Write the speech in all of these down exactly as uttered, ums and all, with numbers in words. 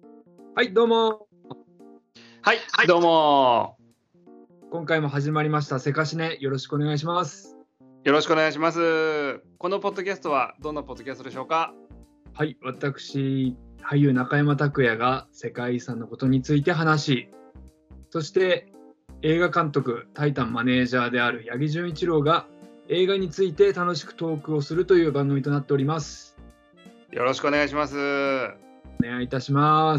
はい、どうも。 はい、はい、どうも。 今回も始まりましたセカシネ、よろしくお願いします。 よろしくお願いします。このポッドキャストはどんなポッドキャストでしょうか？ はい、私、俳優中山拓也が世界遺産のことについて話し、そして映画監督、タイタンマネージャーである八木純一郎が映画について楽しくトークをするという番組となっております。 よろしくお願いします。 お願いいたします。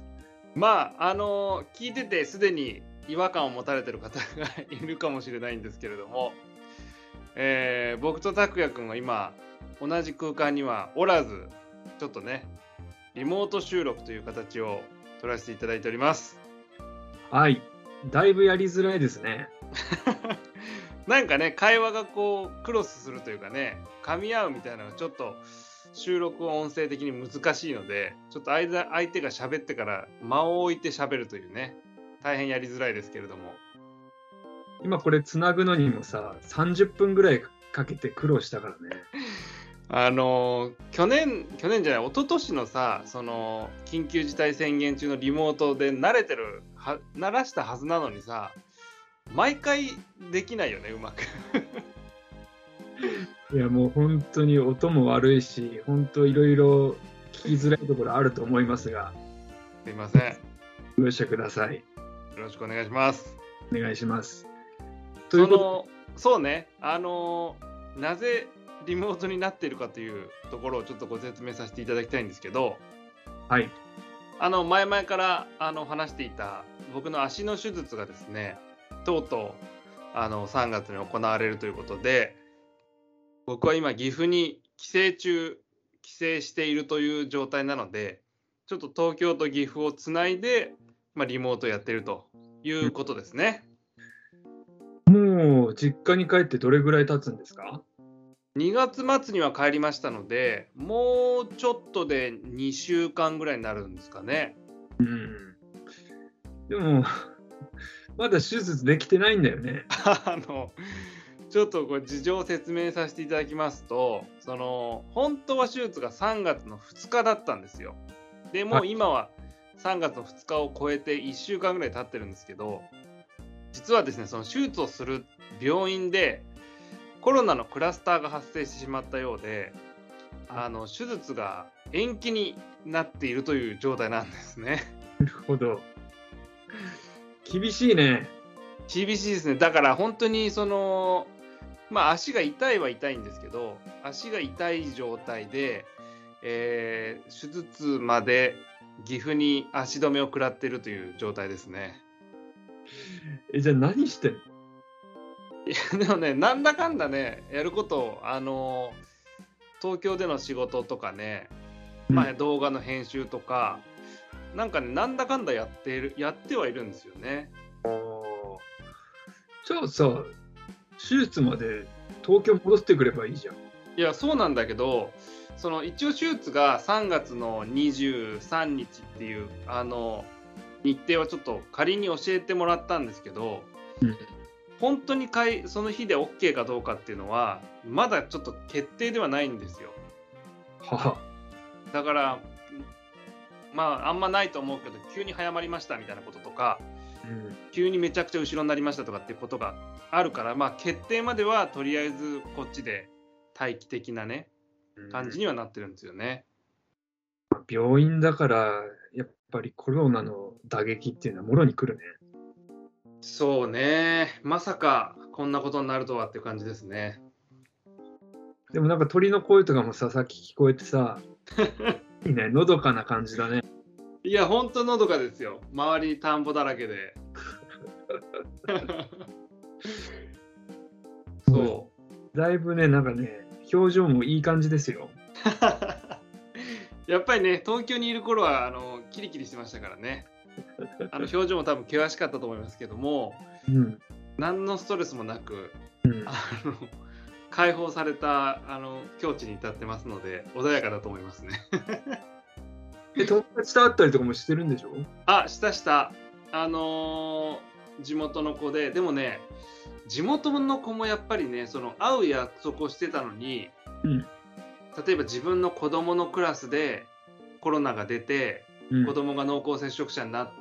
まあ、あの聞いててすでに違和感を持たれている方がいるかもしれないんですけれども、えー、僕と拓也くんは今同じ空間にはおらず、ちょっとねリモート収録という形を取らせていただいております。 はい、だいぶやりづらいですね。 なんかね、会話がこうクロスするというかね、噛み合うみたいなのがちょっと収録音声的に難しいので、ちょっと間相手が喋ってから間を置いて喋るというね、大変やりづらいですけれども、 今これつなぐのにもさ、さんじゅっぷんぐらいかけて苦労したからね。 あの去年去年じゃない一昨年のさ、その緊急事態宣言中のリモートで慣れてるは慣らしたはずなのにさ、毎回できないよね、うまく。 いやもう本当に音も悪いし、本当いろいろ聞きづらいところあると思いますが、 すいません。 ご容赦ください。 よろしくお願いします。 お願いします。ということそのそうね、あのなぜリモートになっているかというところをちょっとご説明させていただきたいんですけど、 はい、 あの前々からあの話していた僕の足の手術がですね、とうとうあのさんがつに行われるということで、僕は今岐阜に帰省中帰省しているという状態なので、ちょっと東京と岐阜をつないで、まあ、リモートやってるということですね。 もう実家に帰ってどれぐらい経つんですか？ にがつ末には帰りましたので、もうちょっとでにしゅうかんぐらいになるんですかね。 うん。でもまだ手術できてないんだよね。 あのちょっとこれ事情を説明させていただきますと、その本当は手術がさんがつのふつかだったんですよ。でもう今はさんがつのふつかを超えていっしゅうかんぐらい経ってるんですけど、実はですね、その手術をする病院でコロナのクラスターが発生してしまったようで、あの手術が延期になっているという状態なんですね。 なるほど。厳しいね。 厳しいですね。だから本当にそのまあ足が痛いは痛いんですけど、足が痛い状態で、えー、手術まで岐阜に足止めを食らっているという状態ですね。 え、じゃあ何してんの？ いやでもね、なんだかんだね、やることをあの東京での仕事とかね、まあ、動画の編集とか、なんかね、なんだかんだやっているやってはいるんですよね。 じゃあさ、手術まで東京戻ってくればいいじゃん。 いや、そうなんだけど、その一応手術がさんがつのにじゅうさんにちっていうあの日程はちょっと仮に教えてもらったんですけど、 うん、 本当にかいその日で OK かどうかっていうのはまだちょっと決定ではないんですよ。 はは。 だからまああんまないと思うけど、急に早まりましたみたいなこととか、 うん、 急にめちゃくちゃ後ろになりましたとかっていうことがあるから、まあ決定まではとりあえずこっちで待機的なね感じにはなってるんですよね。 病院だからやっぱりコロナの打撃っていうのはもろに来るね。 そうね、まさかこんなことになるとはっていう感じですね。 でもなんか鳥の声とかもさ、さっき聞こえてさ、いいね、のどかな感じだね。 いや、ほんとのどかですよ。周り田んぼだらけで。そう。 だいぶね、なんかね、表情もいい感じですよ。 やっぱりね、東京にいる頃はあのキリキリしてましたからね。あの表情も多分険しかったと思いますけども、 うん、 何のストレスもなく、 うん、 あの解放されたあの境地に至ってますので、穏やかだと思いますね。 え、友達と会ったりとかもしてるんでしょ？ あ、したした。あのー、地元の子で、でもね、地元の子もやっぱりね、その会う約束をしてたのに、 うん、 例えば自分の子供のクラスでコロナが出て、 うん、 子供が濃厚接触者になって、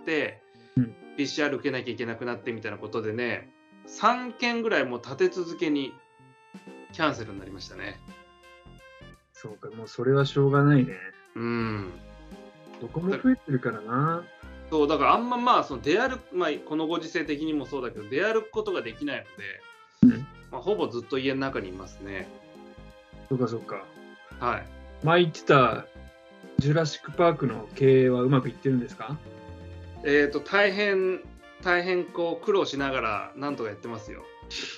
うん、ピーシーアール 受けなきゃいけなくなってみたいなことでね、さんけんぐらいもう立て続けにキャンセルになりましたね。 そうか、もうそれはしょうがないね。 うん。 どこも増えてるからな。 そうだからあんままあその出歩く、まあ、このご時世的にもそうだけど出歩くことができないので、うん、まあ、ほぼずっと家の中にいますね。 そうかそうか。 はい。 前言ってたジュラシックパークの経営はうまくいってるんですか？ えっと大変大変こう苦労しながらなんとかやってますよ。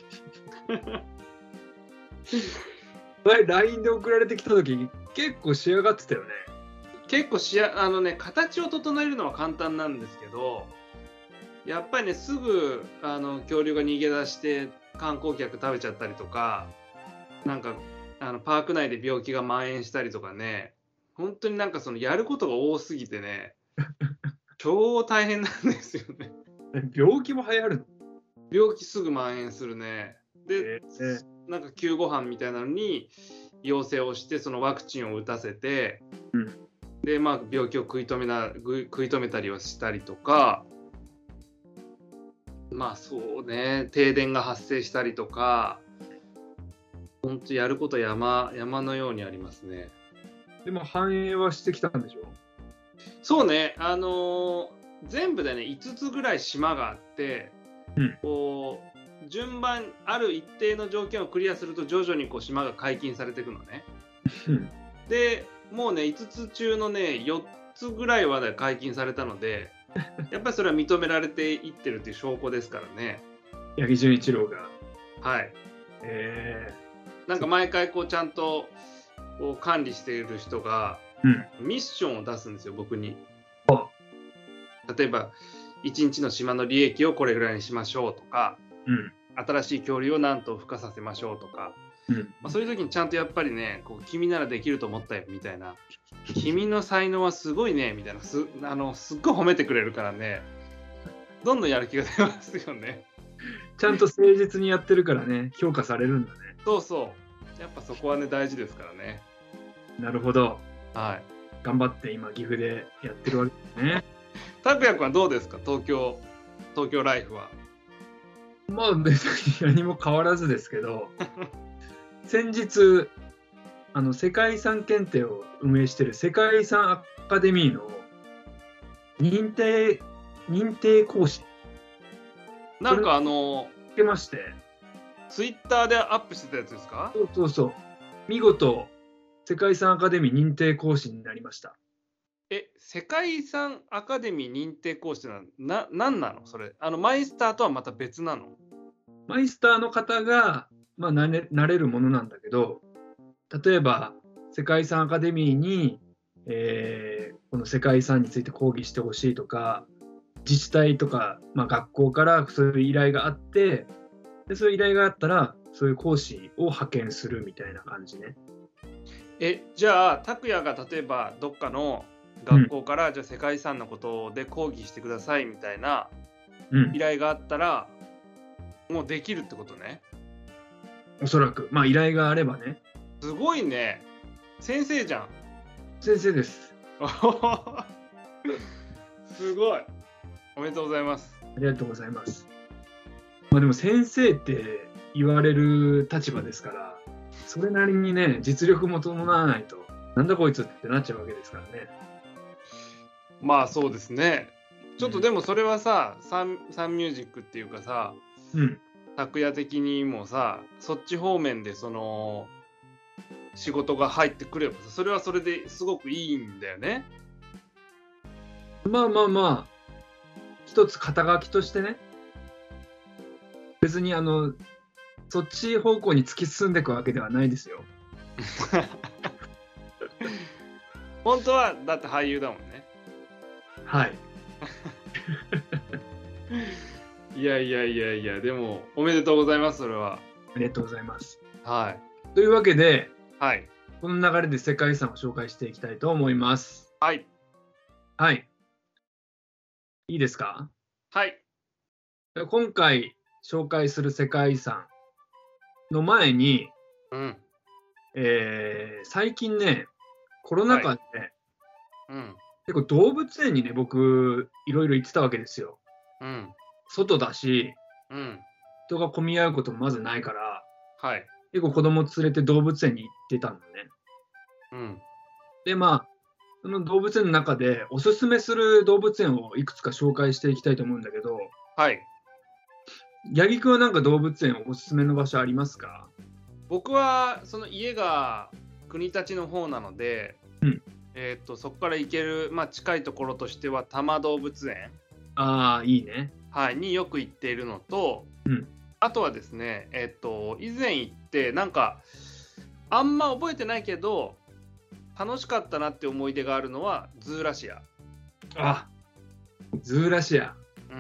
前 ライン で送られてきた時結構仕上がってたよね。 結構しあのね形を整えるのは簡単なんですけど、やっぱりねすぐあの恐竜が逃げ出して観光客食べちゃったりとか、なんかあのパーク内で病気が蔓延したりとかね、本当になんかそのやることが多すぎてね超大変なんですよね。 病気も流行るの？ 病気すぐ蔓延するね。で、 えー、 なんか救護班みたいなのに要請をしてそのワクチンを打たせて、うん、でまあ病気を食い止めな食い止めたりをしたりとか、まあそうね、停電が発生したりとか、本当やること山山のようにありますね。 でも反映はしてきたんでしょ？ そうね、あのー、全部でねいつつぐらい島があって、うん、こう順番ある一定の条件をクリアすると徐々にこう島が解禁されていくのね。でもうねいつつ中のねよっつぐらいは解禁されたので、やっぱりそれは認められていってるっていう証拠ですからね。 八木純一郎が。 はい。 えー、なんか毎回こうちゃんとこう管理している人がミッションを出すんですよ、僕に。例えばいちにちの島の利益をこれぐらいにしましょうとか、うん、新しい恐竜を何頭孵化させましょうとか、うんまあ、そういう時にちゃんとやっぱりねこう君ならできると思ったよみたいな、君の才能はすごいねみたいな、 す, あのすっごい褒めてくれるからね、どんどんやる気が出ますよね。 ちゃんと誠実にやってるからね評価されるんだね。 そうそうやっぱそこはね大事ですからね。 なるほど。 はい。 頑張って今岐阜でやってるわけですね。 拓也君はどうですか、東京東京ライフは。 まあ別に何も変わらずですけど先日あの世界遺産検定を運営している世界遺産アカデミーの認定認定講師なんかあの受けまして、 ツイッターでアップしてたやつですか？ そうそうそう、見事世界遺産アカデミー認定講師になりました。 え、世界遺産アカデミー認定講師ってな、何なのそれ？あのマイスターとはまた別なの？ マイスターの方が、まあ、なれ、なれるものなんだけど、例えば世界遺産アカデミーに、えー、この世界遺産について講義してほしいとか、自治体とか、まあ、学校からそういう依頼があって、でそういう依頼があったらそういう講師を派遣するみたいな感じね。 え、じゃあ拓也が例えばどっかの学校から、うん、じゃあ世界遺産のことで講義してくださいみたいな依頼があったら、うん、もうできるってことね。 おそらくまあ依頼があればね。 すごいね、先生じゃん。 先生ですすごい、おめでとうございます。 ありがとうございます。まあでも先生って言われる立場ですから、それなりにね実力も伴わないとなんだこいつってなっちゃうわけですからね。 まあそうですね。ちょっとでもそれはさ、うん、サン、サンミュージックっていうかさ、うん、拓也的にもさ、そっち方面でその仕事が入ってくればさ、それはそれですごくいいんだよね。 まあまあまあ、一つ肩書きとしてね、別にあのそっち方向に突き進んでいくわけではないですよ。 本当はだって俳優だもんね。 はい。 いやいやいやいや、でもおめでとうございます、それは。 ありがとうございます。 はい。 というわけで、 はい、 この流れで世界遺産を紹介していきたいと思います。 はい。 はい。いいですか？ はい。 今回紹介する世界遺産の前に、うんえー、最近ね、コロナ禍で、はいうん結構動物園にね、僕、いろいろ行ってたわけですよ。 うん。 外だし、 うん。 人が混み合うこともまずないから、 はい。 結構子供連れて動物園に行ってたのね。 うん。 で、まあ、その動物園の中でおすすめする動物園をいくつか紹介していきたいと思うんだけど、 はい。 八木くんはなんか動物園おすすめの場所ありますか？ 僕はその家が国立の方なので、 うん。 えー、とそこから行ける、まあ、近いところとしては多摩動物園、 ああ、いいね。 はい、によく行っているのと、 うん。 あとはですね、えー、と以前行ってなんかあんま覚えてないけど楽しかったなって思い出があるのはズーラシア。 あ、ズーラシア。 うん、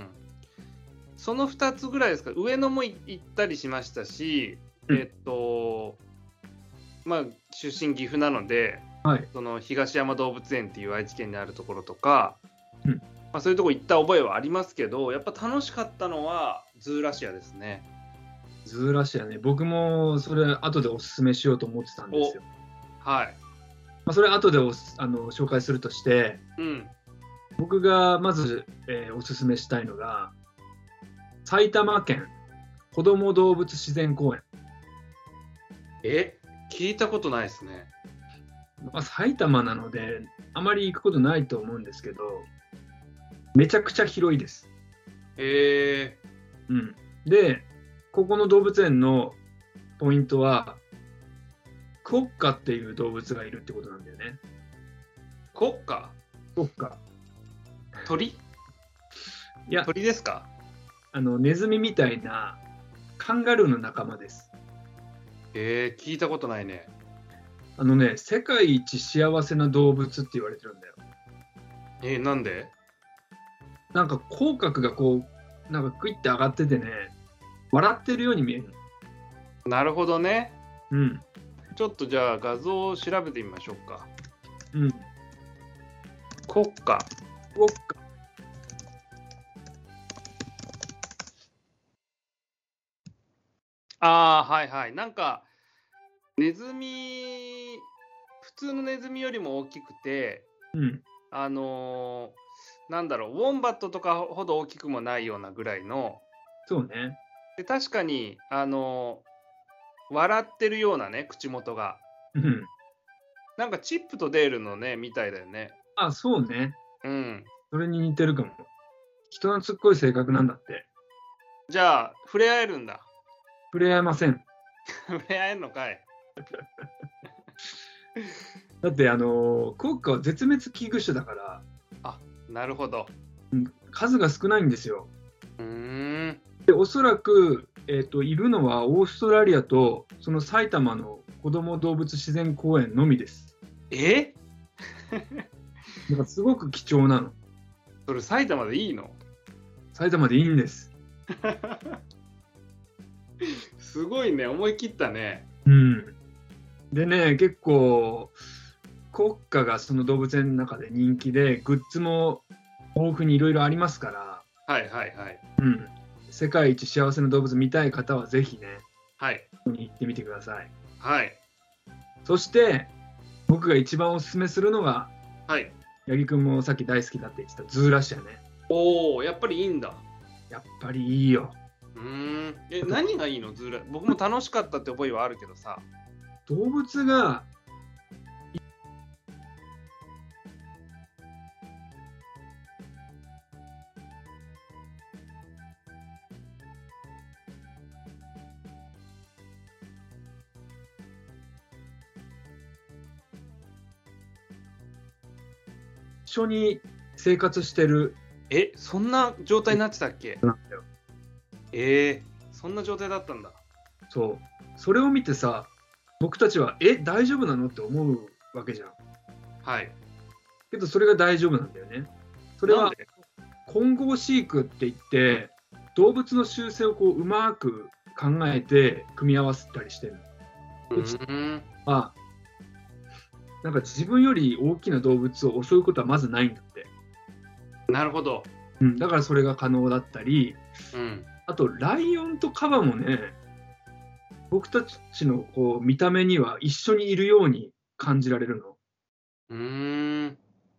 そのふたつぐらいですか。上野も行ったりしましたし、 うん、 えっ、とまあ出身岐阜なので、 はい。 その東山動物園っていう愛知県にあるところとか、 うん。 まあ、そういうとこ行った覚えはありますけど、やっぱ楽しかったのはズーラシアですね。 ズーラシアね。僕もそれ後でおすすめしようと思ってたんですよ。 はい。 まあ、それ後でおすあの紹介するとして、 うん。 僕がまず、えーおすすめしたいのが、埼玉県こども動物自然公園。 え、聞いたことないですね。 まあ、埼玉なので、あまり行くことないと思うんですけど、めちゃくちゃ広いです。 えうん。で、ここの動物園のポイントは、クオッカっていう動物がいるってことなんだよね。 ー、国家クオッカ。 鳥いや、 鳥ですか？ あの、ネズミみたいなカンガルーの仲間です。 えー、聞いたことないね。 あのね、世界一幸せな動物って言われてるんだよ。 えー、なんで？ なんか口角がこう、なんかクイッて上がっててね、笑ってるように見える。 なるほどね。 うん。 ちょっとじゃあ画像を調べてみましょうか。 うん。 国家。 クオッカ。 ああ、はいはい。なんかネズミ、普通のネズミよりも大きくて、 うん。 あのーなんだろう、ウォンバットとかほど大きくもないようなぐらいの、 そうね。 で確かに、あのー笑ってるようなね、口元が。 うん。 なんかチップとデールのね、みたいだよね。 あ、そうね。 うん。 それに似てるかも。人懐っこい性格なんだって。 じゃあ、触れ合えるんだ。 触れ合えません。 触れ合えんのかい。 だって、あの、クオッカは絶滅危惧種だから、 あ、なるほど。 うん、数が少ないんですよ。 うーん。 で、おそらく、えっと、いるのはオーストラリアと、その埼玉の子ども動物自然公園のみです。 えだからすごく貴重なの。 それ埼玉でいいの？ 埼玉でいいんです。 すごいね、思い切ったね。 うん。でね、結構、国家がその動物園の中で人気で、グッズも豊富にいろいろありますから、 はいはいはい。 うん。世界一幸せな動物見たい方はぜひね、 はい。 ここに行ってみてください。 はい。 そして、僕が一番おすすめするのが、 はい。 八木くんもさっき大好きだって言ってたズーラシアね。 おお、やっぱりいいんだ。 やっぱりいいよ。 うーん。え、何がいいの？ズーラ。僕も楽しかったって覚えはあるけどさ。 動物が一緒に生活してるえ、そんな状態になってたっけ？ なんだよ。 えー、そんな状態だったんだ。 そう。それを見てさ、僕たちは、え、大丈夫なのって思うわけじゃん。 はい。 けど、それが大丈夫なんだよね。それはなんで？ 混合飼育って言って、動物の習性をこううまく考えて組み合わせたりしてるの。 うーん。 あ、なんか自分より大きな動物を襲うことはまずないんだって。 なるほど。 うん、だからそれが可能だったり、 うん。 あとライオンとカバもね、僕たちのこう見た目には一緒にいるように感じられるの。 うーん。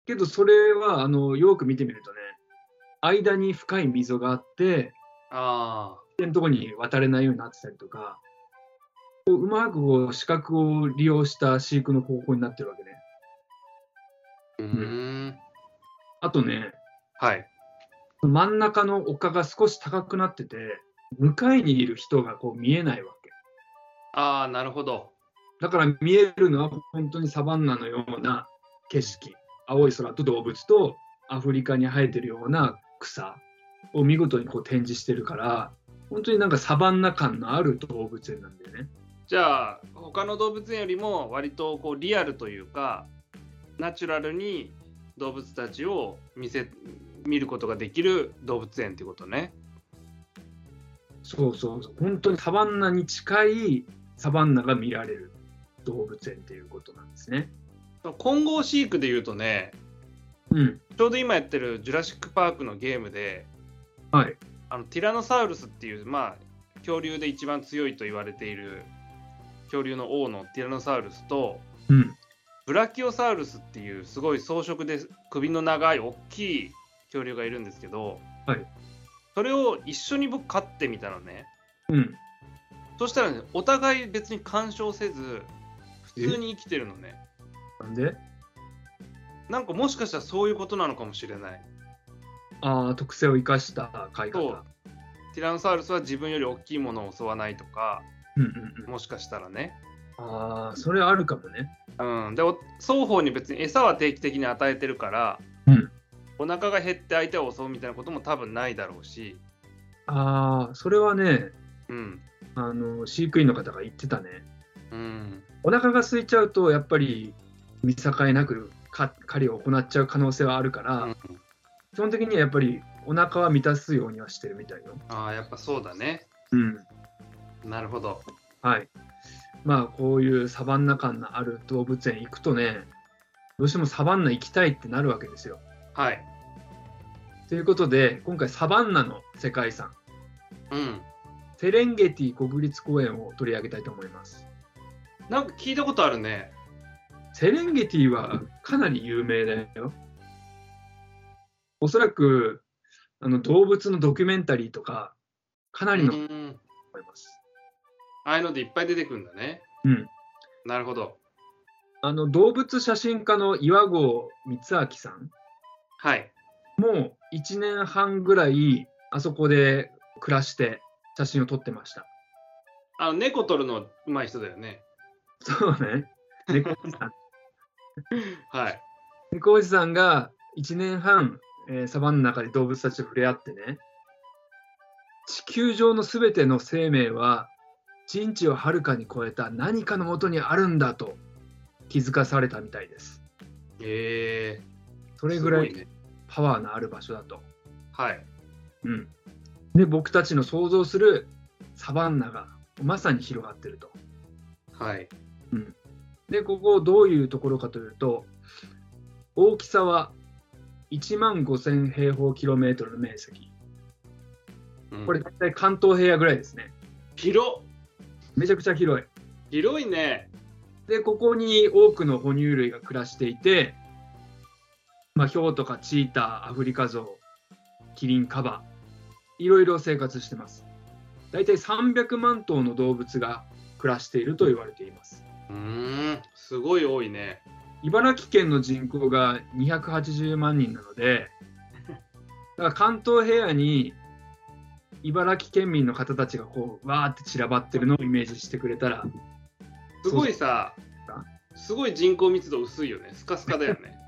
けどそれはあのよく見てみるとね、間に深い溝があって、 あのところに渡れないようになってたりとか、こううまくこう視覚を利用した飼育の方法になってるわけね。 あ。うーん。 あとね、 はい。 真ん中の丘が少し高くなってて、向かいにいる人がこう見えないわけ。 ああ、なるほど。 だから見えるのは本当にサバンナのような景色、青い空と動物とアフリカに生えてるような草を見事にこう展示してるから、本当になんかサバンナ感のある動物園なんだよね。 じゃあ他の動物園よりも割とこうリアルというかナチュラルに動物たちを見せ見ることができる動物園っていうことね。 そうそうそう、本当にサバンナに近いサバンナが見られる動物園っていうことなんですね。 混合飼育でいうとね、 うん、 ちょうど今やってるジュラシック・パークのゲームで、 はい、 あのティラノサウルスっていう、まあ、恐竜で一番強いと言われている恐竜の王のティラノサウルスと、 うん、 ブラキオサウルスっていうすごい装飾で首の長い大きい恐竜がいるんですけど、 はい、 それを一緒に僕飼ってみたのね。 うん。 そしたらね、お互い別に干渉せず普通に生きてるのね。 なんで？ なんかもしかしたらそういうことなのかもしれない。 ああ、特性を生かした飼い方。 そうティラノサウルスは自分より大きいものを襲わないとか、 うんうんうん、 もしかしたらね。 ああ、それあるかもね。 うん、で双方に別に餌は定期的に与えてるから、 うん、 お腹が減って相手を襲うみたいなことも多分ないだろうし、 ああ、それはね、 うん、 あの飼育員の方が言ってたね。 うん、 お腹が空いちゃうとやっぱり見境なく狩りを行っちゃう可能性はあるから、 うん、 基本的にはやっぱりお腹は満たすようにはしてるみたいよ。 ああ、やっぱそうだね。 うん。 なるほど。 はい。まあこういうサバンナ感のある動物園行くとね、どうしてもサバンナ行きたいってなるわけですよ。 はい。 ということで、今回サバンナの世界遺産、 うん。 セレンゲティ国立公園を取り上げたいと思います。 なんか聞いたことあるね。 セレンゲティはかなり有名だよ。おそらくあの動物のドキュメンタリーとかかなりのと思います。 ああいうのでいっぱい出てくるんだね。 うん。 なるほど。 あの動物写真家の岩合光明さんはい。 もういちねんはんぐらいあそこで暮らして写真を撮ってました。 あの猫撮るのうまい人だよね。 そうね。猫おじさん。 はい。 猫おじさんがいちねんはん、えーサバンナの中で動物たちと触れ合ってね、地球上のすべての生命は人知をはるかに超えた何かのもとにあるんだと気づかされたみたいです。 へえ。 それぐらいすごいね。 パワーのある場所だと。 はい。 うん。で、僕たちの想像するサバンナがまさに広がってると。 はい。 うん。で、ここどういうところかというと、大きさはいちまんごせん平方キロメートルの面積。 うん、 これ大体関東平野ぐらいですね。 広っ。 めちゃくちゃ広い。 広いね。 で、ここに多くの哺乳類が暮らしていて、まあ、ヒョウとかチーター、アフリカゾウ、キリン、カバ、いろいろ生活してます。大体さんびゃくまん頭の動物が暮らしていると言われています。 うーん、すごい多いね。 茨城県の人口がにひゃくはちじゅうまんにんなので、だから関東平野に茨城県民の方たちがこうわーって散らばってるのをイメージしてくれたら、 すごいさ、すごい人口密度薄いよね。スカスカだよね。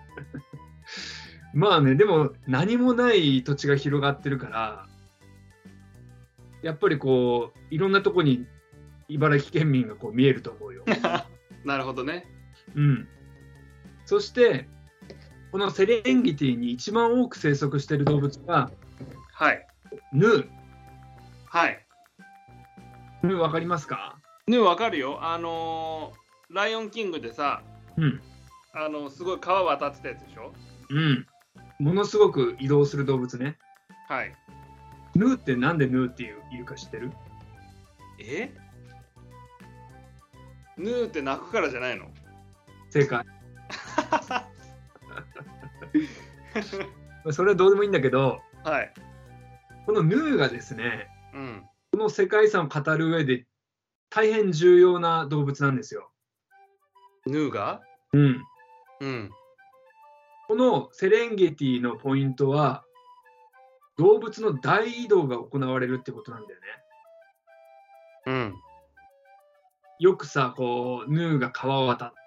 まあね、でも何もない土地が広がってるから、やっぱりこういろんなとこに茨城県民がこう見えると思うよ。 なるほどね。 うん。そしてこのセレンゲティに一番多く生息している動物が、 はい。 ヌー。 はい。 ヌーわかりますか？ ね、わかるよ。あのー、ライオンキングでさ、 うん。 あのすごい川渡ってたやつでしょ。 うん。ものすごく移動する動物ね。 はい。 ヌーってなんでヌーっていういるか知ってる？ え？ヌーって鳴くからじゃないの？ 正解。 それはどうでもいいんだけど、 はい。 このヌーがですね、 うん。 この世界遺産を語る上で大変重要な動物なんですよ。 ヌーがうん。 うん。 このセレンゲティのポイントは、動物の大移動が行われるってことなんだよね。 うん。 よくさ、こう、ヌーが川を渡って、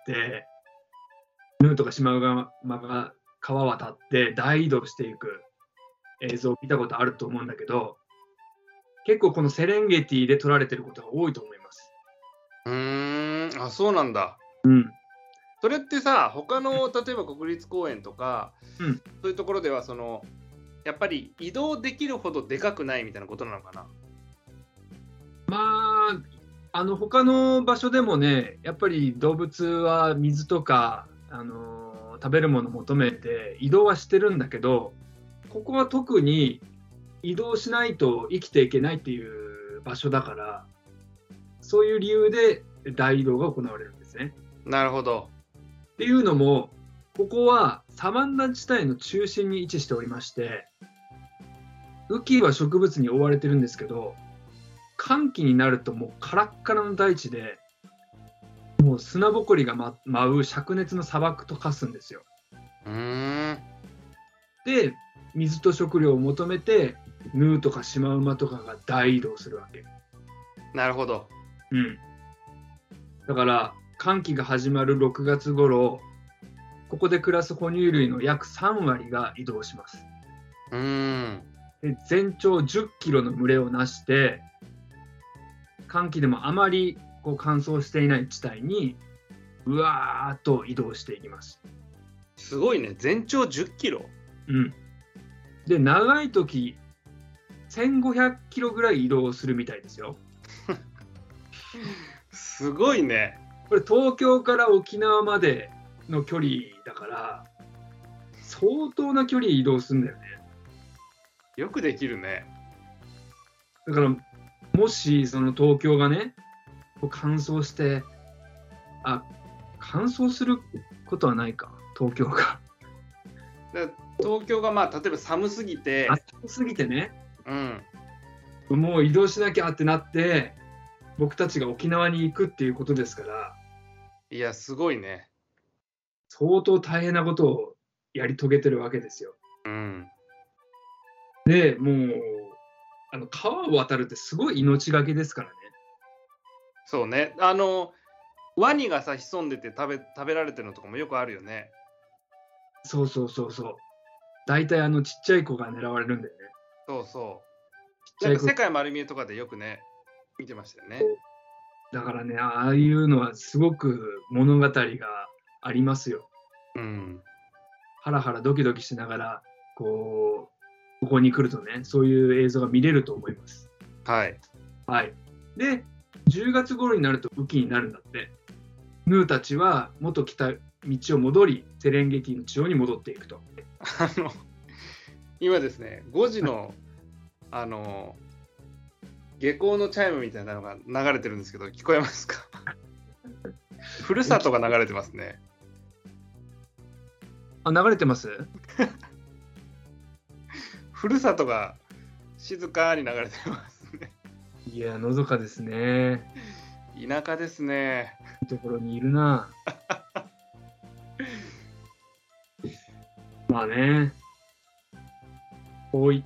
ヌーとかシマウマが川を渡って大移動していく映像を見たことあると思うんだけど、結構このセレンゲティで撮られてることが多いと思います。 うーん。あ、そうなんだ。 うん。 それってさ、他の例えば国立公園とか、 うん、 そういうところではそのやっぱり移動できるほどでかくないみたいなことなのかな。 まあ、あの他の場所でもね、やっぱり動物は水とか、あのー食べるものを求めて移動はしてるんだけど、ここは特に移動しないと生きていけないっていう場所だから、そういう理由で大移動が行われるんですね。 なるほど。 っていうのも、ここはサバンナ地帯の中心に位置しておりまして、雨季は植物に覆われてるんですけど、乾季になるともうカラッカラの大地で、もう砂ぼこりが、ま、舞う灼熱の砂漠と化すんですよ。 うーん。 で、水と食料を求めて、ヌーとかシマウマとかが大移動するわけ。 なるほど。 うん。だから、乾季が始まるろくがつ頃、ここで暮らす哺乳類の約さん割が移動します。 うーん。 で、全長じゅっキロの群れをなして、乾季でもあまりこう乾燥していない地帯にうわーっと移動していきます。 すごいね。全長じゅっキロ。 うん。で、長い時せんごひゃくキロぐらい移動するみたいですよ。 すごいね。 これ東京から沖縄までの距離だから相当な距離移動するんだよね。 よくできるね。 だからもしその東京がね乾燥して、あ、乾燥することはないか、東京が。 だ東京がまあ例えば寒すぎて、 暑すぎてね、 うん、 もう移動しなきゃってなって僕たちが沖縄に行くっていうことですから、 いやすごいね。 相当大変なことをやり遂げてるわけですよ。 うん。 でもうあの川を渡るってすごい命がけですからね。 そうね。あのワニがさ潜んでて食べ食べられてるのとかもよくあるよね。 そうそうそうそう。大体あのちっちゃい子が狙われるんだよね。 そうそう。 ちっちゃい子。 なんか世界丸見えとかでよくね見てましたよね。 だからね、ああいうのはすごく物語がありますよ。 うん。 ハラハラドキドキしながらこうここに来るとね、そういう映像が見れると思います。 はい。 はい。で、じゅうがつ頃になると雨季になるんだって。ヌーたちは元来た道を戻り、セレンゲティの地方に戻っていくと。 あの今ですね、ごじのあの下校のチャイムみたいなのが流れてるんですけど、聞こえますか？ふるさとが流れてますね。 あ、流れてます？ ふるさとが静かに流れてますね。 いや、のどかですね。 田舎ですね。 いいところにいるな。まあね、こういった、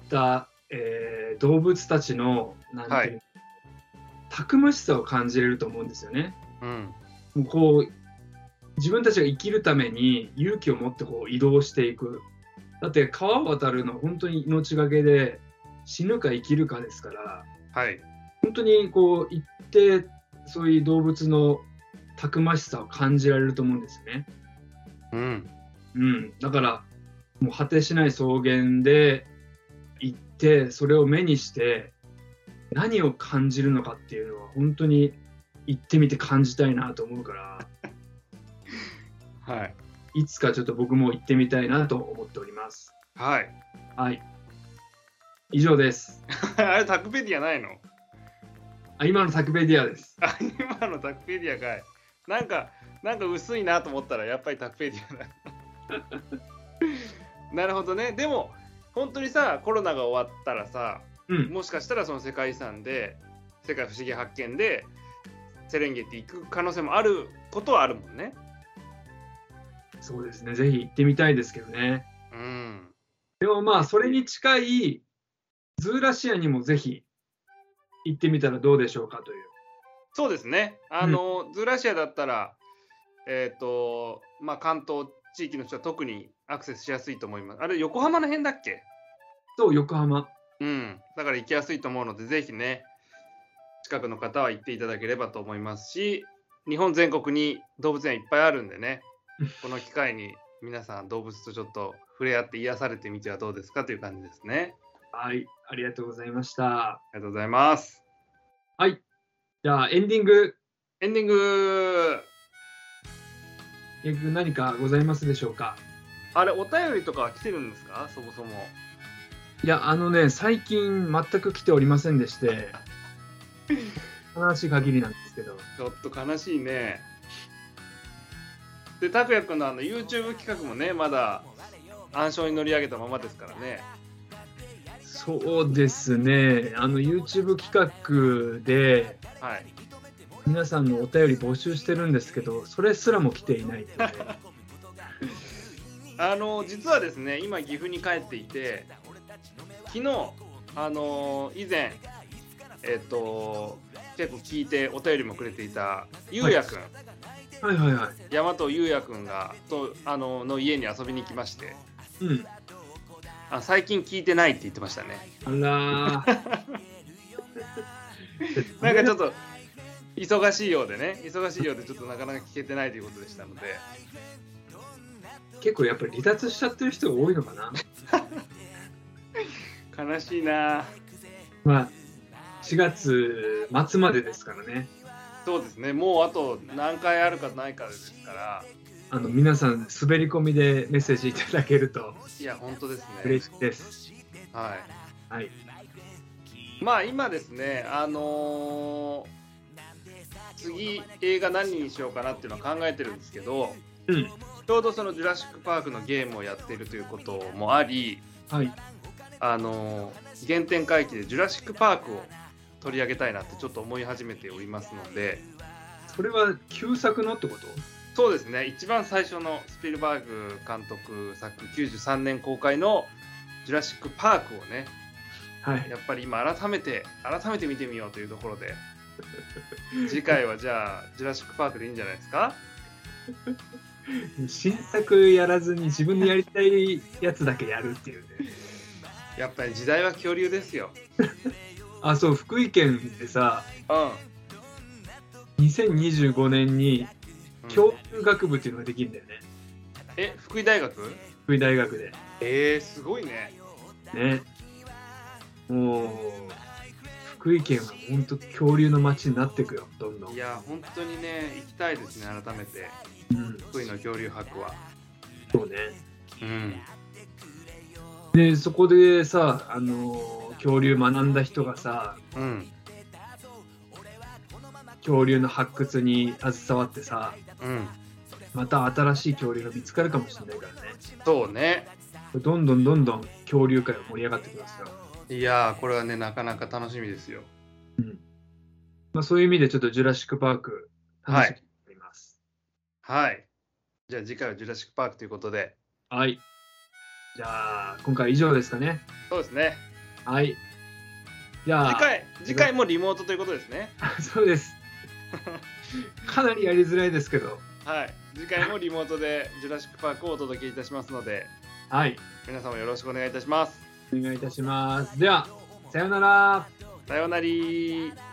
えー、動物たちのなんていう、はい、たくましさを感じれると思うんですよね。 うん、 もうこう自分たちが生きるために勇気を持ってこう移動していく。だって川を渡るのは本当に命がけで死ぬか生きるかですから、 はい、 本当にこう行ってそういう動物のたくましさを感じられると思うんですよね。 うんうん、だからもう果てしない草原で行ってそれを目にして何を感じるのかっていうのは本当に行ってみて感じたいなと思うから、 はい、 いつかちょっと僕も行ってみたいなと思っております。 はい、 はい、以上です。 あれタクペディアないの？ あ、今のタクペディアです。 あ、今のタクペディアかい。なんかなんか薄いなと思ったらやっぱりタクペディアだ。 なるほどね。でも本当にさ、コロナが終わったらさ、 うん、 もしかしたらその世界遺産で世界不思議発見でセレンゲティ行く可能性もあることはあるもんね。 そうですね。ぜひ行ってみたいですけどね。 うん。 でもまあ、それに近いズーラシアにもぜひ行ってみたらどうでしょうかという。 そうですね。あの、うん、ズーラシアだったら、えっ、ー、と、まあ、関東地域の人は特にアクセスしやすいと思います。あれ、横浜の辺だっけ？ そう、横浜。 うん。だから行きやすいと思うので、ぜひね、近くの方は行っていただければと思いますし、日本全国に動物園いっぱいあるんでね、この機会に皆さん動物とちょっと触れ合って癒されてみてはどうですかという感じですね。 はい、ありがとうございました。 ありがとうございます。 はい、じゃあエンディング。 エンディング。 何かございますでしょうか？ あれ、お便りとかは来てるんですか？そもそも。 いや、あのね、最近全く来ておりませんでして、悲しい限りなんですけど。 ちょっと悲しいね。で、拓也くんのあの YouTube 企画もね、まだ暗礁に乗り上げたままですからね。 そうですね、あの YouTube 企画で、 はい、 皆さんのお便り募集してるんですけど、それすらも来ていないのであの実はですね、今岐阜に帰っていて、昨日あの以前えっと結構聞いてお便りもくれていたゆうやくん、 はい、はいはいはい大和ゆうやくんがとあのの家に遊びに来まして、 うん、 あ最近聞いてないって言ってましたね。 あらなんかちょっと忙しいようでね、忙しいようでちょっとなかなか聞けてないということでしたので、 結構やっぱり離脱しちゃってる人が多いのかな悲しいな。 まあしがつ末までですからね。 そうですね、もうあと何回あるかないかですから、 あの皆さん滑り込みでメッセージいただけると、 いや本当ですね、 嬉しいです。 はい、 はい、 まあ今ですね、あのー、次映画何にしようかなっていうのを考えてるんですけど、 うん、 ちょうどそのジュラシックパークのゲームをやっているということもあり、 はい、 あのー、原点回帰でジュラシックパークを取り上げたいなってちょっと思い始めておりますので。 それは旧作のってこと？ そうですね、一番最初のスピルバーグ監督作きゅうじゅうさんねん公開のジュラシックパークをね、 はい、 やっぱり今改めて改めて見てみようというところで次回はじゃあジュラシックパークでいいんじゃないですか？ 新作やらずに自分のやりたいやつだけやるっていうね。 やっぱり時代は恐竜ですよ。 あ、そう、福井県でさ、 うん、 にせんにじゅうごねんに恐竜学部っていうのができるんだよね。 うん、え、福井大学？ 福井大学で。 えー、すごいね。 ね。もう福井県は本当恐竜の街になっていくよ、どんどん。 いや本当にね、行きたいですね、改めて、 うん、 福井の恐竜博は。 そうね。 うん。 でそこでさ、あの恐竜学んだ人がさ、 うん、 恐竜の発掘に携わってさ、 うん、 また新しい恐竜が見つかるかもしれないからね。 そうね。 どんどんどんどん恐竜界が盛り上がってきますよ。 いやーこれはねなかなか楽しみですよ。 うん、まあ、そういう意味でちょっとジュラシックパーク楽しみにしています。 はい、はい、じゃあ次回はジュラシックパークということで。 はい、じゃあ今回は以上ですかね。 そうですね。 はい、じゃあ次回次回もリモートということですね。 そうですかなりやりづらいですけど、 はい、次回もリモートでジュラシックパークをお届けいたしますので、 はい、 皆様よろしくお願いいたします。 お願いいたします。ではさようなら。 さようなら。